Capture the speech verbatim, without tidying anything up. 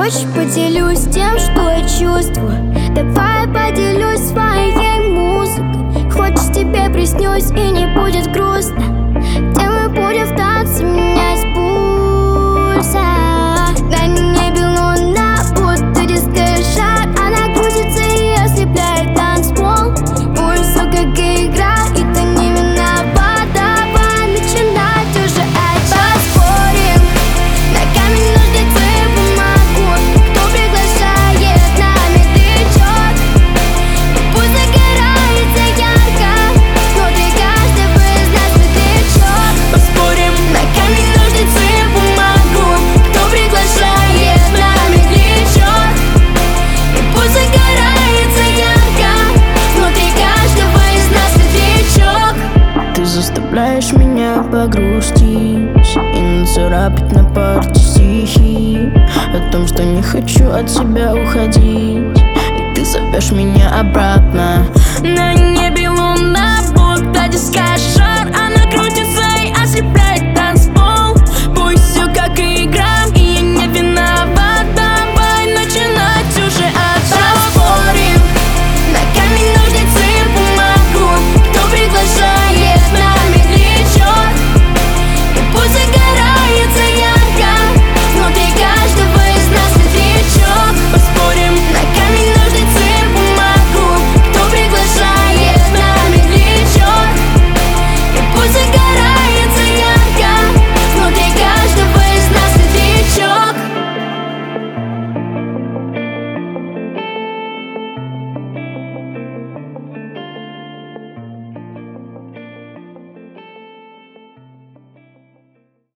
Хочешь, поделюсь тем, что я чувствую? Давай я поделюсь своей музыкой. Хочешь, тебе приснюсь и не будет грустно, где мы будем в танце менять пульса. На небе луна, будто диско-шар. Она крутится и ослепляет танцпол. Ой, все как игра, и ты не виноват. Давай начинать уже опять. Поспорим на камень, ножницы, бумагу. Кто приглашает на медлячок? Пусть загорается ярко внутри каждого из нас светлячок. Поспорим на камень, ножницы, бумагу. Кто приглашает на медлячок? И пусть загорается ярко внутри каждого из нас светлячок. Ты заставляешь меня погрустить и нацарапать на парте стихи о том, что не хочу от тебя уходить. И ты зовешь меня обратно. На